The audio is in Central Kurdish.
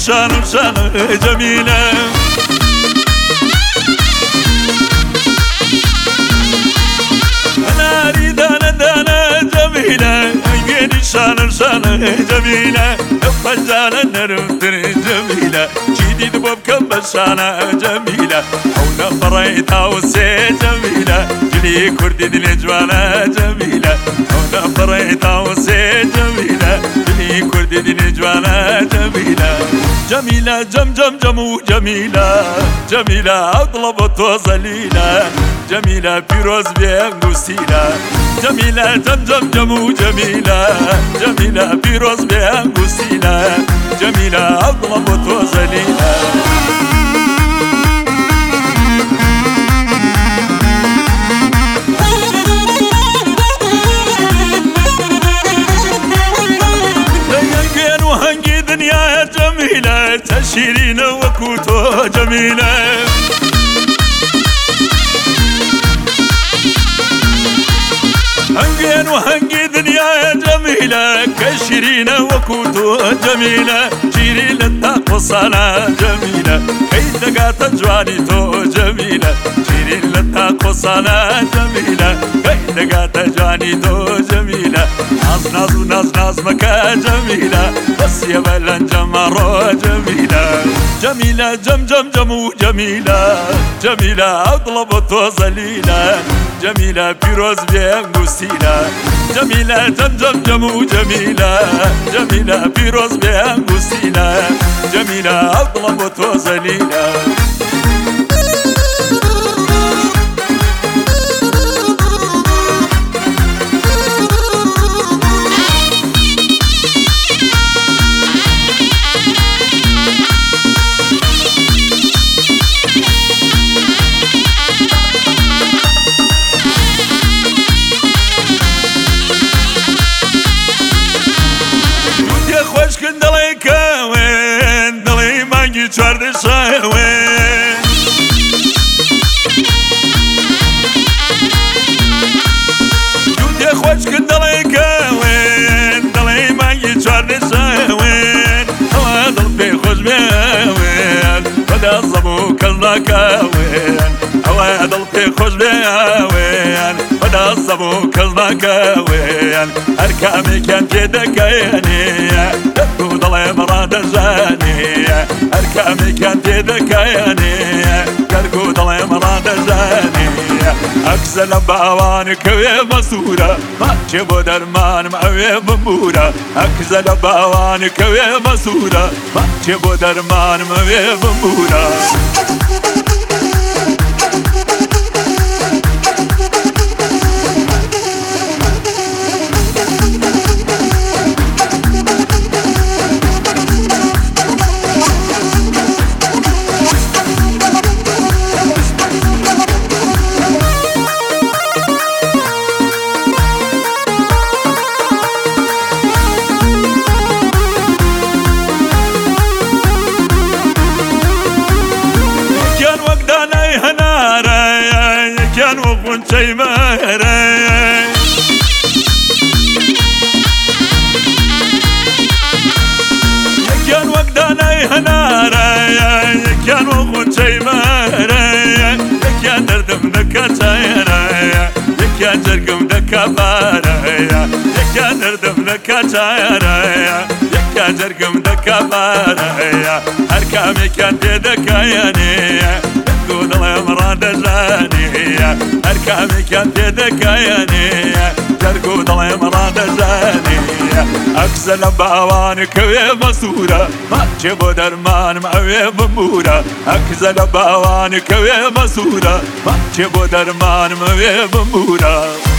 شان وشان جميلة أنا أريد أنا دانا جميلة أنجيني شان وشان جميلة فجان النرمتر جميلة جديد بوبكم بشانة جميلة أو نفريتها وسي جميلة جلي كردي دي جوانا جميلة أو نفريتها وسي جميلة جلي كردي دي جوانا جميلة جميلة جم جم جمو جميلة جميلة أطلبت وصليلة جميلة بيروز بيانغوسيلة جميلة جم جم جمو جميلة جميلة بيروز بيانغوسيلة جميلة أطلبت وصليلة وهنجي دنيا جميلة تشيرين وكوتو جميلة هنجين وهنجي دنيا جميلة كشيرين وكوتو جميلة شيري للتاق وصانا جميلة كي تقات جواني تو جميلة شيري للتاق وصانا جميلة كي تقات جواني تو جميلة ناز ناز وناز ناز مكا جميلة بس يبلن جمرو جميلة جميلة جم جم جمو جميلة جميلة أطلبت وصليلة جميلة بيروز بيانغوسيلة جميلة جم جم جمو جميلة جميلة بيروز بيانغوسيلة جميلة أطلبت وصليلة چارد شاوين جودي خوش كدلي كاوين دلي مانجي چارد شاوين هوا دل في خوش بيوين بدا الزبو كلنا كاوين هوا دل في خوش بيوين بدا الزبو كلنا كاوين أركامي كان جدك يعني دكو دلي مراد جاني أركامي كانت ذكياني كركو ضلي مراد جاني أكسل باوانك ويا مسورة ما تجيبو درمان معويا بمورة أكسل باوانك ويا مسورة ما تجيبو درمان معويا بمورة كان وفون شي مهري كان وقداني هناري كان وفون شي مهري كان دردم دكا شايري كان جرقم دكا باري كان دردم دكا شايري كان جرقم دكا باري أركامي كان دكا ياني قود الله مراد جاني أركامي كانت ذكياني جرقود الله مراد جاني أكسل باوانك ويا مسورة ما تجيبو درمان معويا بمورة أكسل باوانك ويا مسورة ما تجيبو درمان معويا بمورة